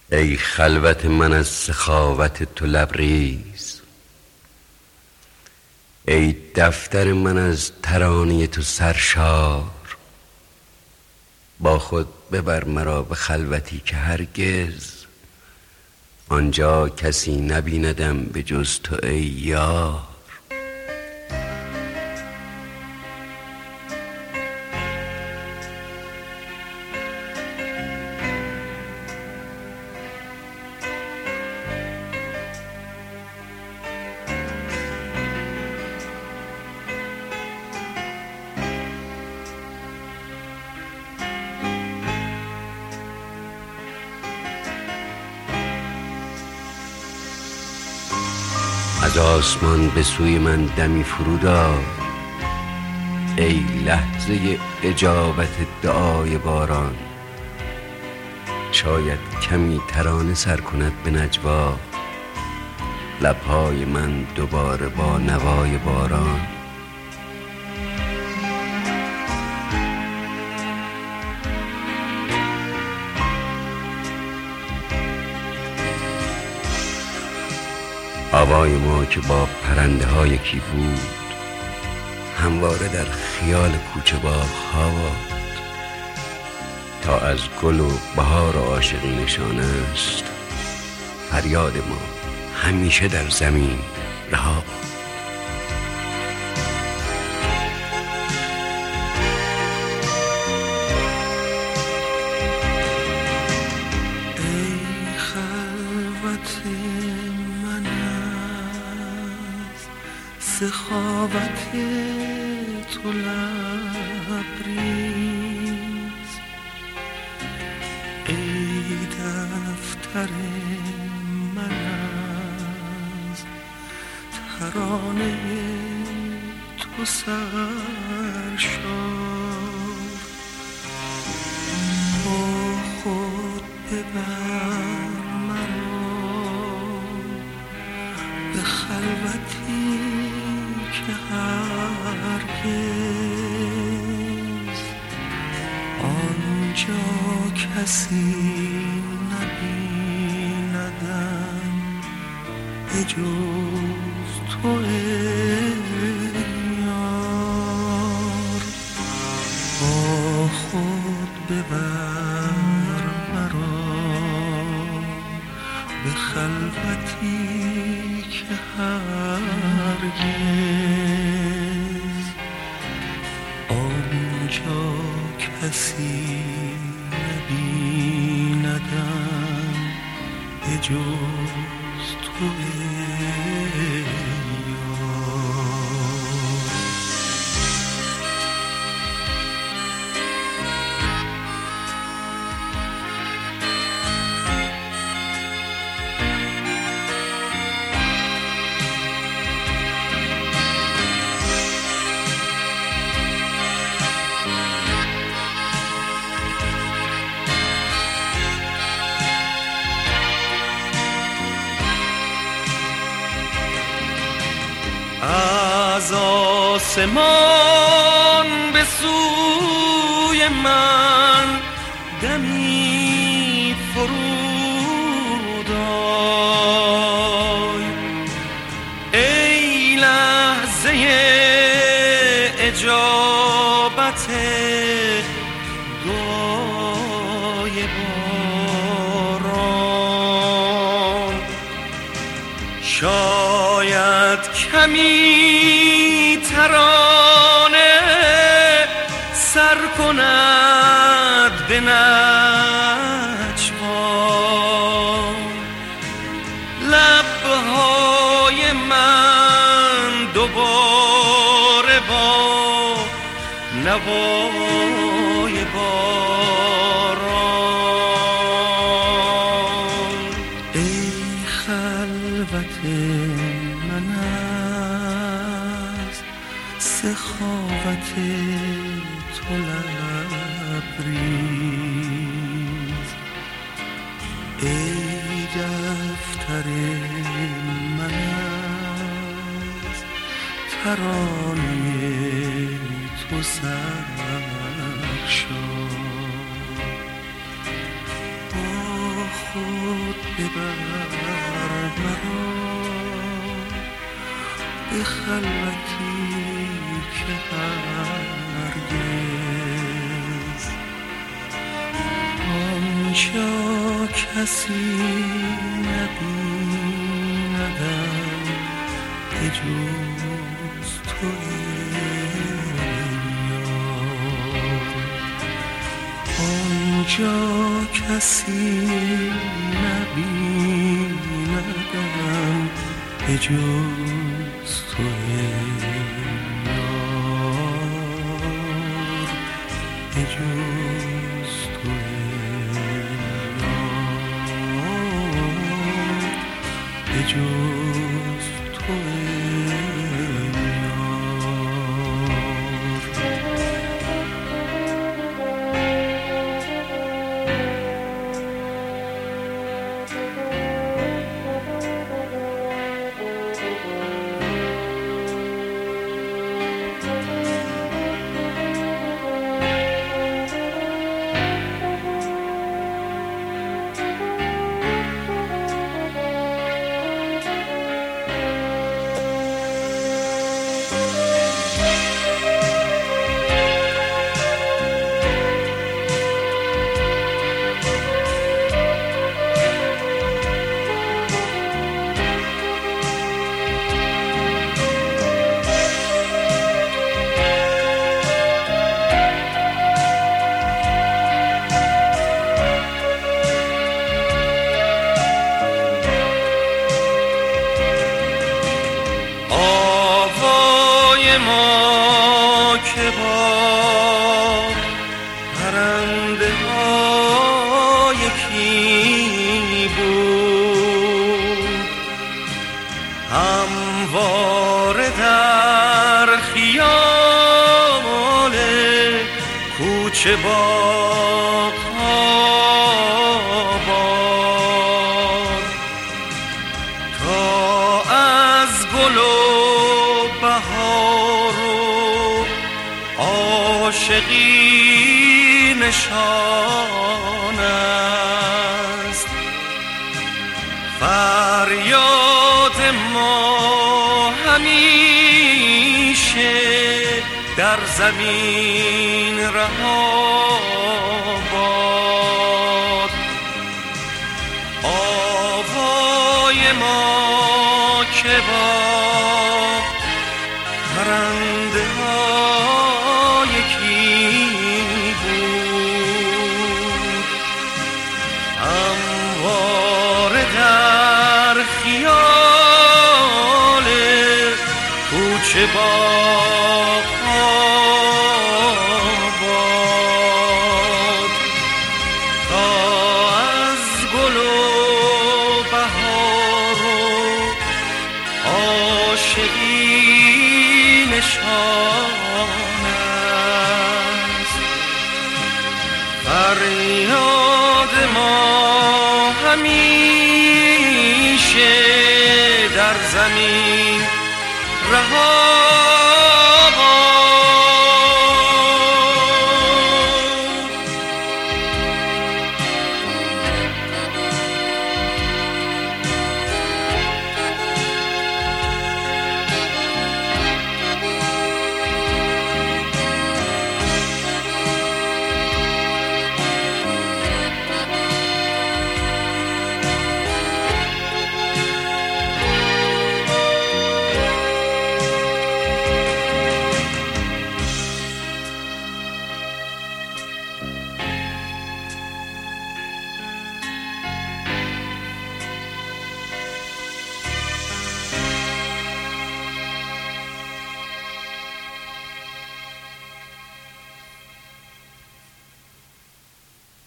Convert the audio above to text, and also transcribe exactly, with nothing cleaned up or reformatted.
ای خلوت من از سخاوت تو لبریز، ای دفتر من از ترانه تو سرشار. با خود ببر مرا به خلوتی که هرگز آنجا کسی نبیندم به جز تو ای یار. از آسمان به سوی من دمی فرود آی، ای لحظه اجابت دعای باران. شاید کمی ترانه سر کند به نجوا لبهای من دوباره با نوای باران. هوای ما که با پرنده ها یکی بود، همواره در خیال کوچه باغ ها باد. تا از گل و بهار و عاشقی نشان است، فریاد ما همیشه در زمین رها باد. ای خلوت من از سخاوت تو لبریز، ای دفتر من از ترانه تو سرشار. با خود ببر مرا به خلوتی که هرگز آنجا کسی نبیندم به جز تو ای یار. با خود ببر مرا به خلوتی که هرگز آنجا کسی نبیندم به جز تو ای از آسمان به سوی من دمی فرود آی، ای لحظه اجابت دعای باران. شاید کمی ترانه سر کند به نجوا لبهای من دوباره با نوای باران. ای خلوت من از سخاوت تو لبریز، ای دفتر من از ترانه تو سرشار. با خود مرا به خلوتی که هرگز آنجا کسی نبیندم به جز تو آنجا کسی نبیندم به جز تو یار به جز تو یار به جز تو ما که با پرنده ها یکی بود همواره در خیال کوچه باغ ها باد تا از گل و بهار عاشقی نشان است فریاد ما همیشه در زمین رها باد آوای ما که با پرنده ها یکی بود همواره در خیال کوچه باغ ها باد تا از گل و بهار و عاشقی نشان است فریاد ما همیشه در زمین رها